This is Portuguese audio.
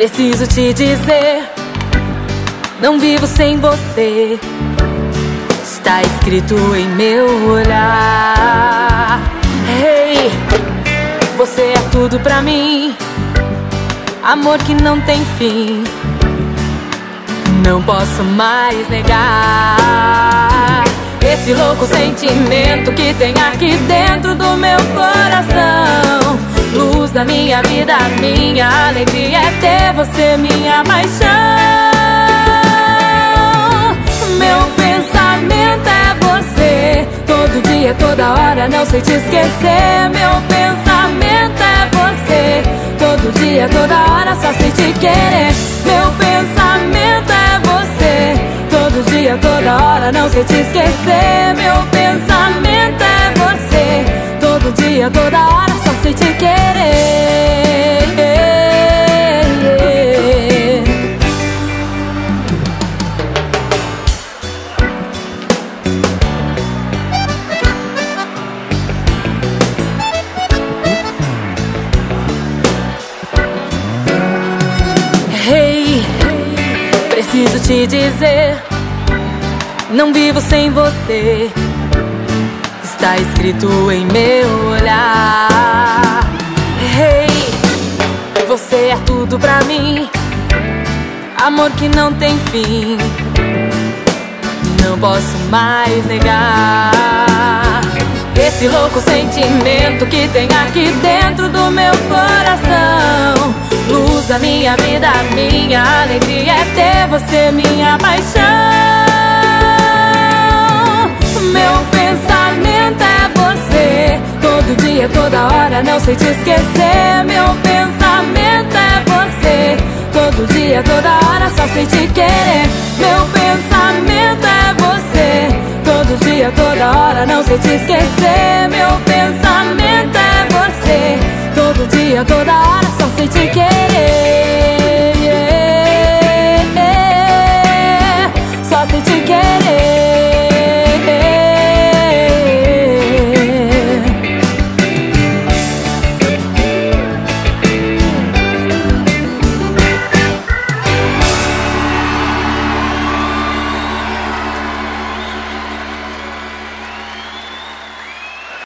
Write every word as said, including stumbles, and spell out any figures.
Preciso te dizer, não vivo sem você. Está escrito em meu olhar. Hey, você é tudo pra mim, amor que não tem fim. Não posso mais negar esse louco sentimento que tem aqui dentro do meu coração. Luz da minha vida, minha alegria é ter você, minha paixão. Meu pensamento é você, todo dia, toda hora, não sei te esquecer. Meu pensamento é você, todo dia, toda hora, só sei te querer. Meu pensamento é você, todo dia, toda hora, não sei te esquecer. Meu pensamento é você, todo dia, toda hora, só sei te querer. Hey, preciso te dizer, não vivo sem você. Está escrito em meu olhar. Hey, você é tudo pra mim, amor que não tem fim. Não posso mais negar esse louco sentimento que tem aqui dentro do meu coração. Luz da minha vida, minha alegria é ter você, minha paixão. Meu pensamento é você, todo dia, toda hora, não sei te esquecer. Meu pensamento é você, todo dia, toda hora, só sei te querer. Meu pensamento é você, todo dia, toda hora, não sei te esquecer. Meu pensamento é você, todo dia, toda hora, só sei te querer.